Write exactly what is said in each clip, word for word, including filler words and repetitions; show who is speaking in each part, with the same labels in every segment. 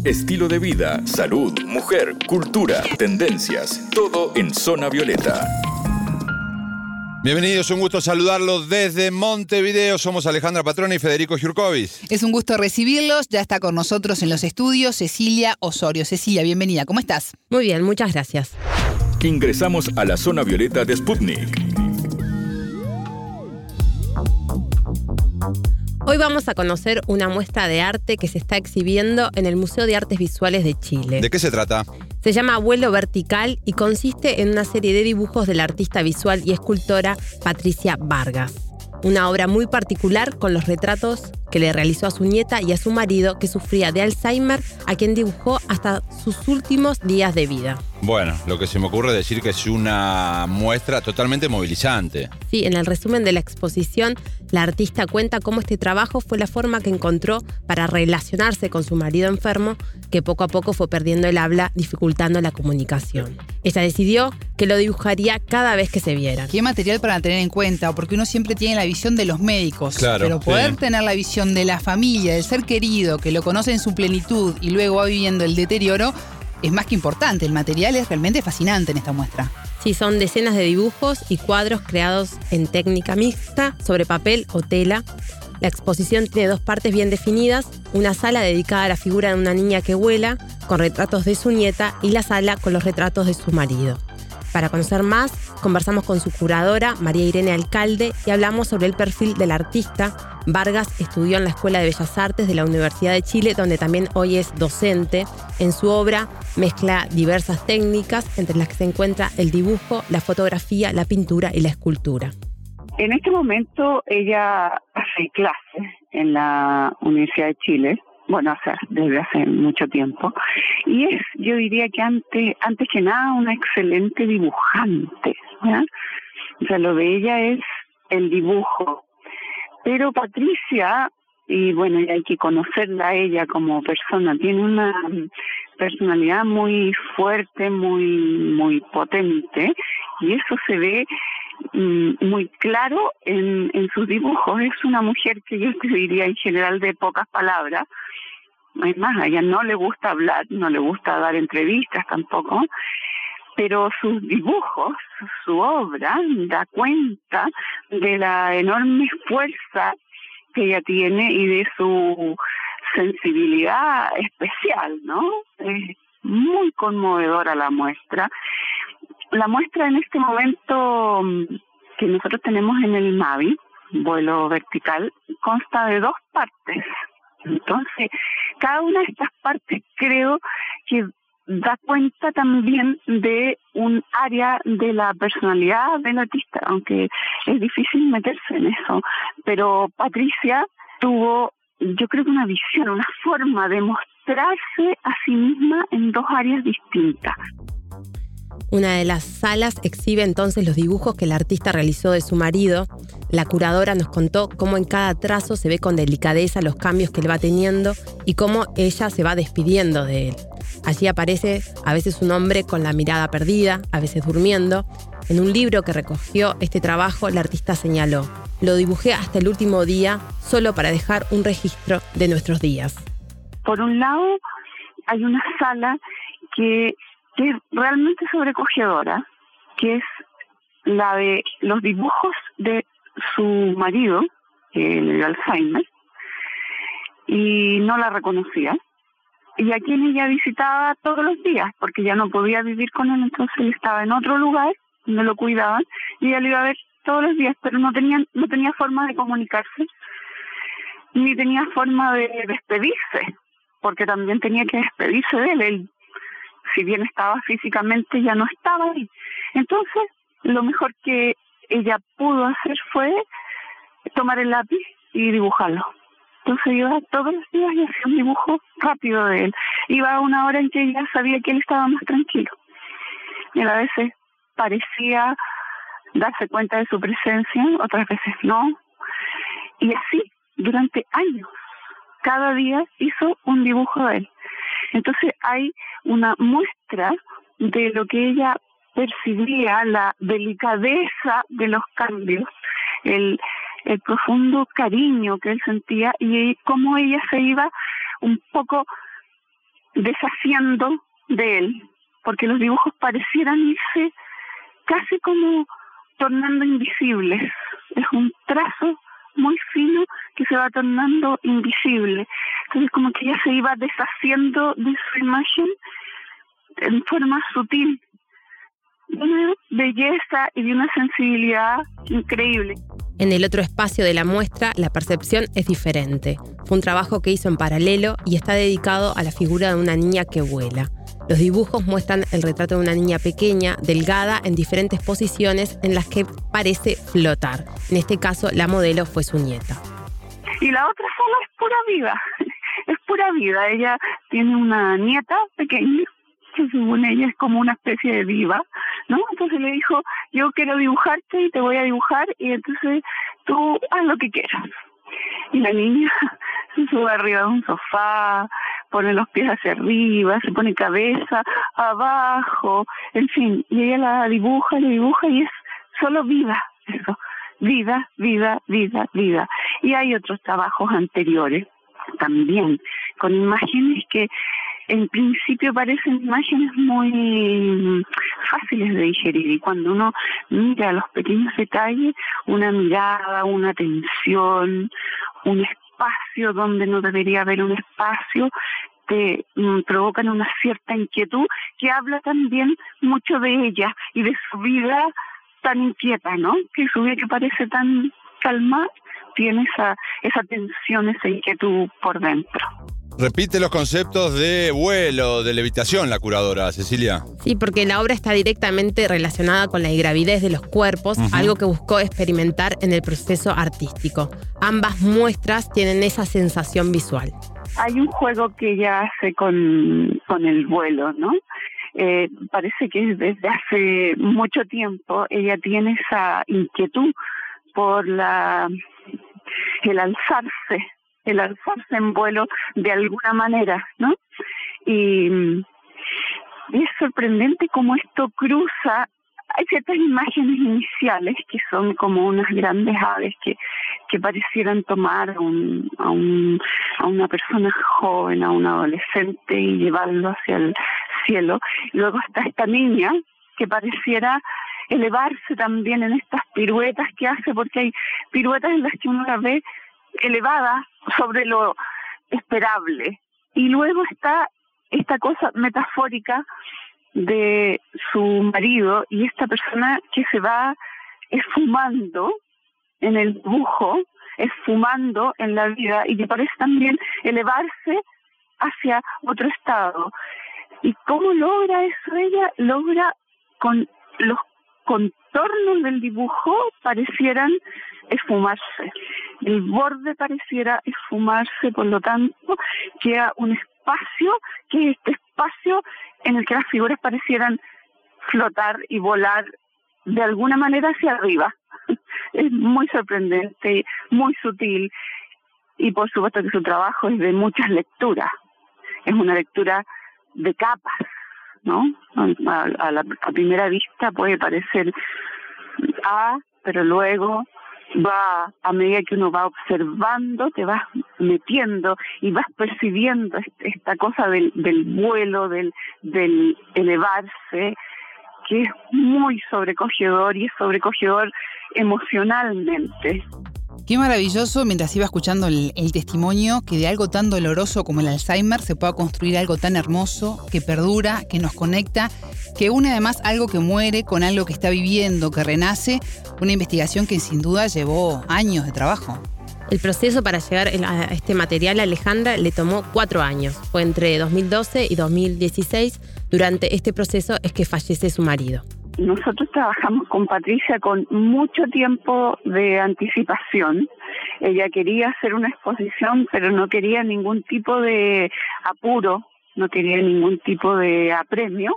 Speaker 1: estilo de vida, salud, mujer, cultura, tendencias, todo en Zona Violeta.
Speaker 2: Bienvenidos, un gusto saludarlos desde Montevideo. Somos Alejandra Patrone y Federico Giurkovic.
Speaker 3: Es un gusto recibirlos. Ya está con nosotros en los estudios Cecilia Osorio. Cecilia, bienvenida. ¿Cómo estás?
Speaker 4: Muy bien, muchas gracias.
Speaker 1: Ingresamos a la Zona Violeta de Sputnik.
Speaker 4: Hoy vamos a conocer una muestra de arte que se está exhibiendo en el Museo de Artes Visuales de Chile.
Speaker 2: ¿De qué se trata?
Speaker 4: Se llama Vuelo Vertical y consiste en una serie de dibujos de la artista visual y escultora Patricia Vargas. Una obra muy particular con los retratos que le realizó a su nieta y a su marido que sufría de Alzheimer, a quien dibujó hasta sus últimos días de vida.
Speaker 2: Bueno, lo que se me ocurre es decir que es una muestra totalmente movilizante.
Speaker 4: Sí, en el resumen de la exposición, la artista cuenta cómo este trabajo fue la forma que encontró para relacionarse con su marido enfermo, que poco a poco fue perdiendo el habla, dificultando la comunicación. Ella decidió que lo dibujaría cada vez que se vieran.
Speaker 3: Qué material para tener en cuenta, porque uno siempre tiene la visión de los médicos,
Speaker 2: claro,
Speaker 3: pero poder
Speaker 2: sí.
Speaker 3: tener la visión de la familia, del ser querido, que lo conoce en su plenitud y luego va viviendo el deterioro, es más que importante. El material es realmente fascinante en esta muestra.
Speaker 4: Sí, son decenas de dibujos y cuadros creados en técnica mixta, sobre papel o tela. La exposición tiene dos partes bien definidas, una sala dedicada a la figura de una niña que vuela, con retratos de su nieta, y la sala con los retratos de su marido. Para conocer más, conversamos con su curadora, María Irene Alcalde, y hablamos sobre el perfil del artista. Vargas estudió en la Escuela de Bellas Artes de la Universidad de Chile, donde también hoy es docente. En su obra mezcla diversas técnicas, entre las que se encuentra el dibujo, la fotografía, la pintura y la escultura.
Speaker 5: En este momento ella hace clases en la Universidad de Chile, bueno, o sea, desde hace mucho tiempo, y es, yo diría que antes, antes que nada, una excelente dibujante, ¿ya? O sea, lo de ella es el dibujo. Pero Patricia, y bueno, y hay que conocerla a ella como persona, tiene una personalidad muy fuerte, muy, muy potente, y eso se ve mm, muy claro en, en sus dibujos. Es una mujer que yo te diría en general de pocas palabras. Es más, a ella no le gusta hablar, no le gusta dar entrevistas tampoco, pero sus dibujos, su obra, da cuenta de la enorme fuerza que ella tiene y de su sensibilidad especial, ¿no? Es muy conmovedora la muestra. La muestra en este momento que nosotros tenemos en el MAVI, Vuelo Vertical, consta de dos partes. Entonces, cada una de estas partes creo que da cuenta también de un área de la personalidad del artista, aunque es difícil meterse en eso. Pero Patricia tuvo, yo creo que una visión, una forma de mostrarse a sí misma en dos áreas distintas.
Speaker 4: Una de las salas exhibe entonces los dibujos que el artista realizó de su marido. La curadora nos contó cómo en cada trazo se ve con delicadeza los cambios que él va teniendo y cómo ella se va despidiendo de él. Allí aparece a veces un hombre con la mirada perdida, a veces durmiendo. En un libro que recogió este trabajo, la artista señaló: lo dibujé hasta el último día, solo para dejar un registro de nuestros días.
Speaker 5: Por un lado, hay una sala que que es realmente sobrecogedora, que es la de los dibujos de su marido, que le dio Alzheimer, y no la reconocía, y a quien ella visitaba todos los días, porque ya no podía vivir con él, entonces él estaba en otro lugar, donde lo cuidaban, y ella lo iba a ver todos los días, pero no tenía, no tenía forma de comunicarse, ni tenía forma de despedirse, porque también tenía que despedirse de él. Él, si bien estaba físicamente, ya no estaba ahí. Entonces, lo mejor que ella pudo hacer fue tomar el lápiz y dibujarlo. Entonces iba todos los días y hacía un dibujo rápido de él. Iba a una hora en que ella sabía que él estaba más tranquilo. Y a veces parecía darse cuenta de su presencia, otras veces no. Y así, durante años, cada día hizo un dibujo de él. Entonces hay una muestra de lo que ella percibía, la delicadeza de los cambios, el, el profundo cariño que él sentía y cómo ella se iba un poco deshaciendo de él, porque los dibujos parecieran irse casi como tornando invisibles. Es un trazo muy fino que se va tornando invisible. Entonces como que ella se iba deshaciendo de su imagen en forma sutil, de una belleza y de una sensibilidad increíble.
Speaker 4: En el otro espacio de la muestra, la percepción es diferente. Fue un trabajo que hizo en paralelo y está dedicado a la figura de una niña que vuela. Los dibujos muestran el retrato de una niña pequeña, delgada, en diferentes posiciones en las que parece flotar. En este caso, la modelo fue su nieta.
Speaker 5: Y la otra sala es pura vida, es pura vida. Ella tiene una nieta pequeña, que según ella es como una especie de diva, ¿no? Entonces le dijo, yo quiero dibujarte y te voy a dibujar, y entonces tú haz lo que quieras. Y la niña se sube arriba de un sofá, pone los pies hacia arriba, se pone cabeza abajo, en fin, y ella la dibuja, la dibuja y es solo vida, eso, vida, vida, vida, vida. Y hay otros trabajos anteriores también, con imágenes que en principio parecen imágenes muy fáciles de digerir, y cuando uno mira los pequeños detalles, una mirada, una atención, un espacio donde no debería haber un espacio, te mm, provocan una cierta inquietud que habla también mucho de ella y de su vida tan inquieta, ¿no? Que su vida que parece tan calmada tiene esa, esa tensión, esa inquietud por dentro.
Speaker 2: Repite los conceptos de vuelo, de levitación, la curadora, Cecilia.
Speaker 4: Sí, porque la obra está directamente relacionada con la ingravidez de los cuerpos, uh-huh. algo que buscó experimentar en el proceso artístico. Ambas muestras tienen esa sensación visual.
Speaker 5: Hay un juego que ella hace con, con el vuelo, ¿no? Eh, parece que desde hace mucho tiempo ella tiene esa inquietud por la el alzarse, el alzarse en vuelo de alguna manera, ¿no? Y, y es sorprendente cómo esto cruza. Hay ciertas imágenes iniciales que son como unas grandes aves que, que parecieran tomar a, un, a, un, a una persona joven, a un adolescente y llevarlo hacia el cielo. Y luego está esta niña que pareciera elevarse también en estas piruetas que hace, porque hay piruetas en las que uno la ve elevada sobre lo esperable. Y luego está esta cosa metafórica de su marido y esta persona que se va esfumando en el dibujo, esfumando en la vida, y que parece también elevarse hacia otro estado. ¿Y cómo logra eso ella? Logra con los contornos del dibujo parecieran esfumarse. El borde pareciera esfumarse, por lo tanto, queda un espacio, que es este espacio en el que las figuras parecieran flotar y volar de alguna manera hacia arriba. Es muy sorprendente, muy sutil, y por supuesto que su trabajo es de muchas lecturas. Es una lectura de capas, ¿no? A, a la a primera vista puede parecer A, pero luego va, a medida que uno va observando, te vas metiendo y vas percibiendo esta cosa del, del vuelo, del, del elevarse, que es muy sobrecogedor, y es sobrecogedor emocionalmente.
Speaker 3: Qué maravilloso, mientras iba escuchando el, el testimonio, que de algo tan doloroso como el Alzheimer se pueda construir algo tan hermoso, que perdura, que nos conecta, que une además algo que muere con algo que está viviendo, que renace, una investigación que sin duda llevó años de trabajo.
Speaker 4: El proceso para llegar a este material a Alejandra le tomó cuatro años. Fue entre dos mil doce y dos mil dieciséis. Durante este proceso es que fallece su marido.
Speaker 5: Nosotros trabajamos con Patricia con mucho tiempo de anticipación. Ella quería hacer una exposición, pero no quería ningún tipo de apuro, no quería ningún tipo de apremio,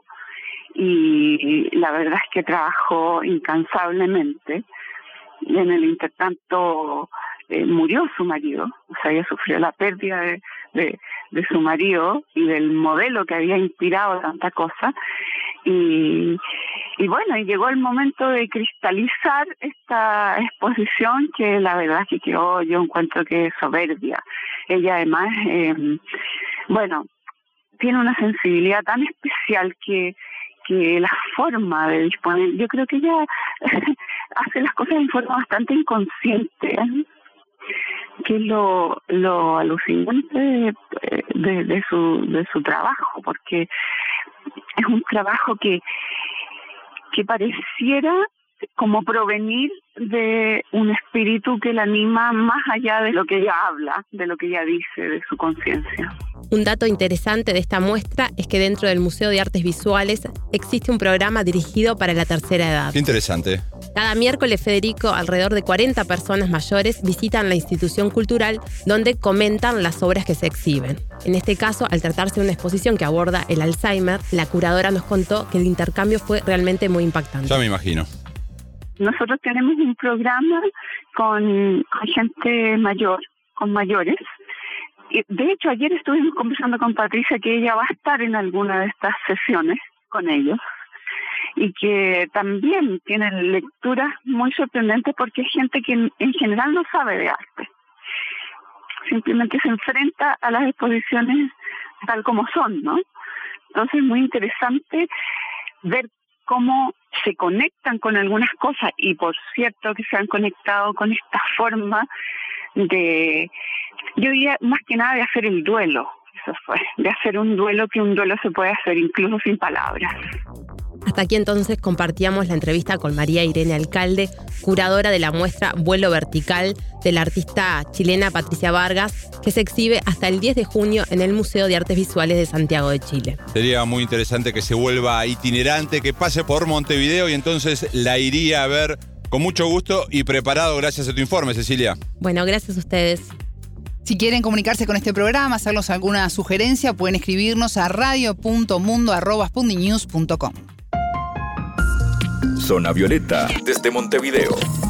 Speaker 5: y la verdad es que trabajó incansablemente. Y en el intertanto eh, murió su marido, o sea, ella sufrió la pérdida de, de, de su marido y del modelo que había inspirado tanta cosa. Y, y bueno, y llegó el momento de cristalizar esta exposición, que la verdad es que quedó, yo encuentro que es soberbia. Ella además, eh, bueno, tiene una sensibilidad tan especial que, que la forma de disponer, yo creo que ella hace las cosas en forma bastante inconsciente, ¿eh? Que es lo, lo alucinante de, de, de, su, de su trabajo, porque es un trabajo que, que pareciera como provenir de un espíritu que la anima más allá de lo que ella habla, de lo que ella dice, de su conciencia.
Speaker 4: Un dato interesante de esta muestra es que dentro del Museo de Artes Visuales existe un programa dirigido para la tercera edad.
Speaker 2: Qué interesante.
Speaker 4: Cada miércoles, Federico, alrededor de cuarenta personas mayores visitan la institución cultural donde comentan las obras que se exhiben. En este caso, al tratarse de una exposición que aborda el Alzheimer, la curadora nos contó que el intercambio fue realmente muy impactante.
Speaker 2: Ya me imagino.
Speaker 5: Nosotros tenemos un programa con, con gente mayor, con mayores. Y de hecho, ayer estuvimos conversando con Patricia que ella va a estar en alguna de estas sesiones con ellos y que también tienen lecturas muy sorprendentes porque es gente que en, en general no sabe de arte. Simplemente se enfrenta a las exposiciones tal como son, ¿no? Entonces es muy interesante ver cómo se conectan con algunas cosas y por cierto que se han conectado con esta forma de, yo diría más que nada de hacer el duelo, eso fue, de hacer un duelo que un duelo se puede hacer incluso sin palabras.
Speaker 4: Hasta aquí entonces compartíamos la entrevista con María Irene Alcalde, curadora de la muestra Vuelo Vertical de la artista chilena Patricia Vargas, que se exhibe hasta el diez de junio en el Museo de Artes Visuales de Santiago de Chile.
Speaker 2: Sería muy interesante que se vuelva itinerante, que pase por Montevideo y entonces la iría a ver con mucho gusto y preparado gracias a tu informe, Cecilia.
Speaker 4: Bueno, gracias a ustedes.
Speaker 3: Si quieren comunicarse con este programa, hacernos alguna sugerencia, pueden escribirnos a radio punto mundo arroba spundinews punto com.
Speaker 1: Zona Violeta, desde Montevideo.